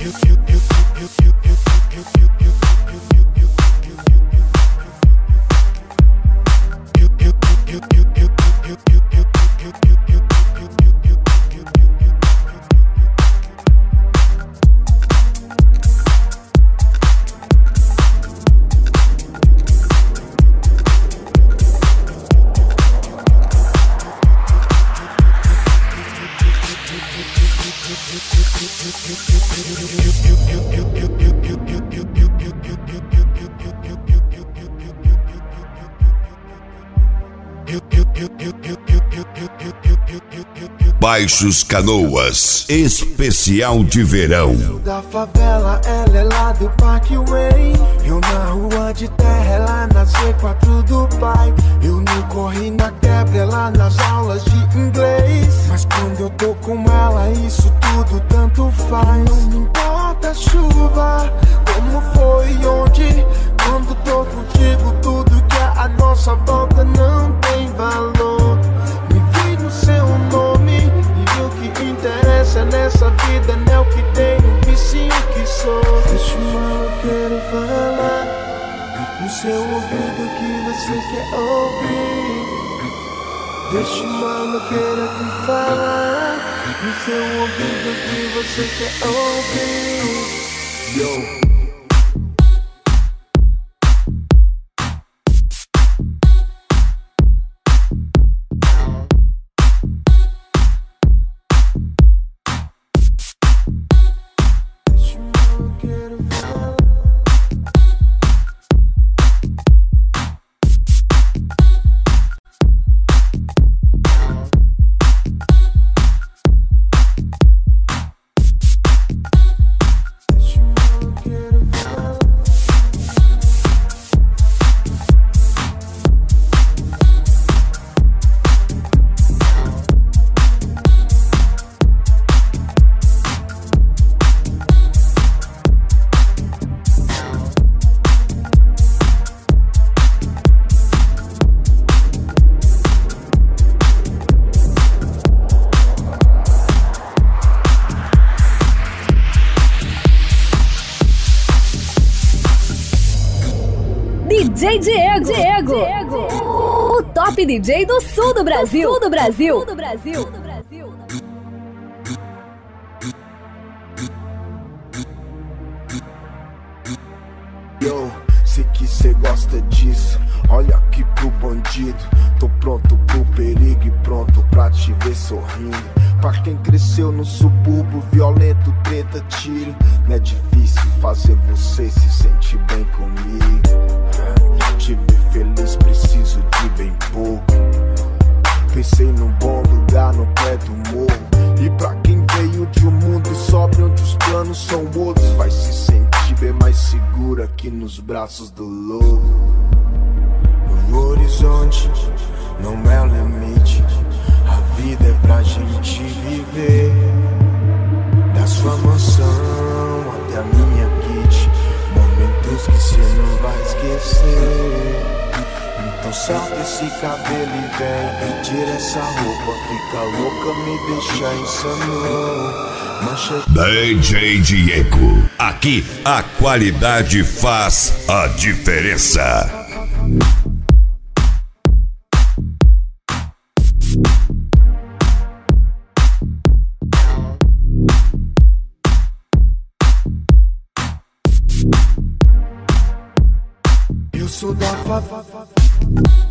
Baixos Canoas, especial de verão. Da favela, ela é lá do Parkway. Eu na rua de terra, ela na C4 do pai. Eu no corre na quebra, ela nas aulas de inglês. Mas quando eu tô com ela, isso tudo tanto faz. Não me importa a chuva, como foi e onde. Quando tô contigo, tudo que é a nossa volta não tem valor. Me vi no seu nome, e o que interessa nessa vida não é o que tem, um vicinho que sou. Deixa o maloqueiro falar no seu ouvido que você quer ouvir. Deixa o maloqueiro aqui falar no seu ouvido que você quer ouvir. Yo. DJ Diego, o top DJ do sul do Brasil. Yo, sei que cê gosta disso. Olha aqui pro bandido. Tô pronto pro perigo e pronto pra te ver sorrindo. Pra quem cresceu no subúrbio, violento, treta, tiro. Não é difícil fazer você se sentir bem comigo. Te ver feliz, preciso de bem pouco. Pensei num bom lugar no pé do morro. E pra quem veio de um mundo sóbrio onde os planos são outros, vai se sentir bem mais seguro aqui nos braços do louco. O horizonte não é o limite. A vida é pra gente viver. Da sua mansão até a minha kit, momentos que cê não vai esquecer. Então solta esse cabelo e vem, tira essa roupa, fica louca, me deixa insano. Mancha... DJ Diego, aqui a qualidade faz a diferença. Eu sou da favela.